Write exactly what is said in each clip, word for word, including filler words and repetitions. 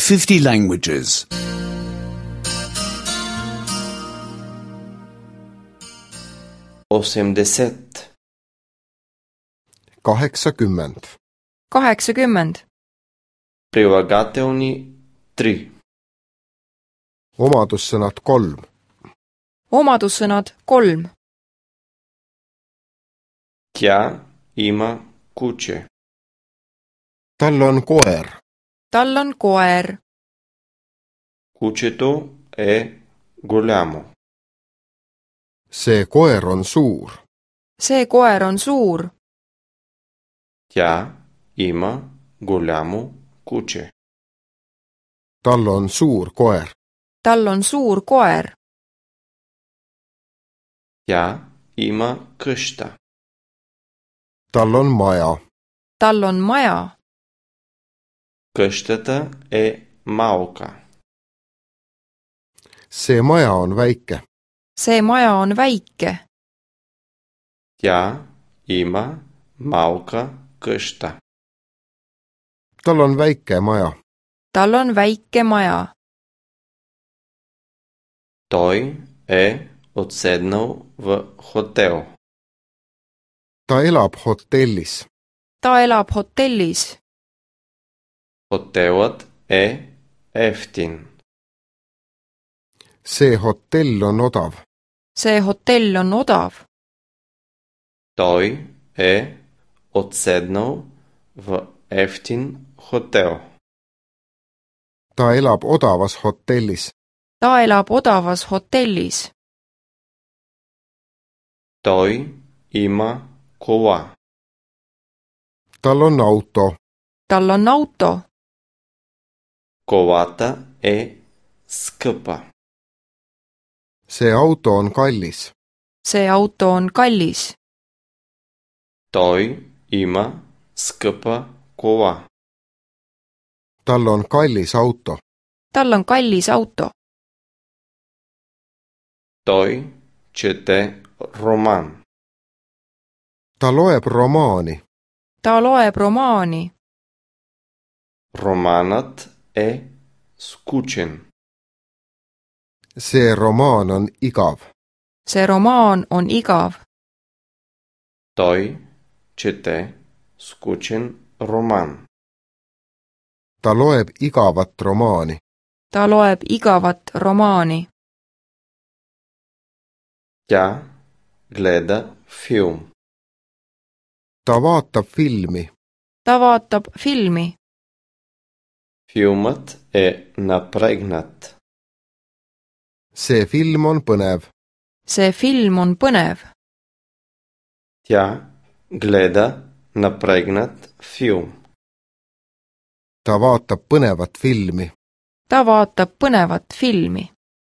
fifty languages. осемдесет, kaheksakümmend, kaheksakümmend, прилагателни три, omadussõnad kolm, omadussõnad kolm. тя има куче, tal on koer, Tal on koer. кучето е голямо, see koer on suur, See koer on suur. тя има голямо куче, tal on suur koer, Tal on suur koer. тя има къща, tal on maja, Tal on maja. къщата е малка, see maja on väike, See maja on väike. тя има малка къща, tal on väike maja, Tal on väike maja. той е отседнал в хотел, ta elab hotellis, Ta elab hotellis. хотелът е ефтин, see hotell on odav, See hotell on odav. той е отседнал в ефтин хотел, ta elab odavas hotellis, Ta elab odavas hotellis. той има кола, tal on auto, Tal on auto. колата е скъпа, see auto on kallis, See auto on kallis. той има скъпа кола, tal on kallis auto, Tal on kallis auto. той чете роман, ta loeb romaani, Ta loeb romaani. романът е скучен, see romaan on igav, See romaan on igav. той чете скучен роман, ta loeb igavat romaani, Ta loeb igavat romaani. тя гледа филм, ta vaatab filmi, Ta vaatab filmi. филмът е напрегнат, see film on põnev, See film on põnev. тя гледа напрегнат филм, ta vaatab põnevat filmi. Ta vaatab põnevat filmi.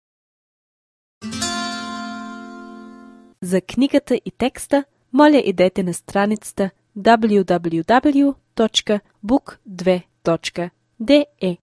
За книгата и текста, моля идете на страницата даблю даблю даблю точка бук две точка де е.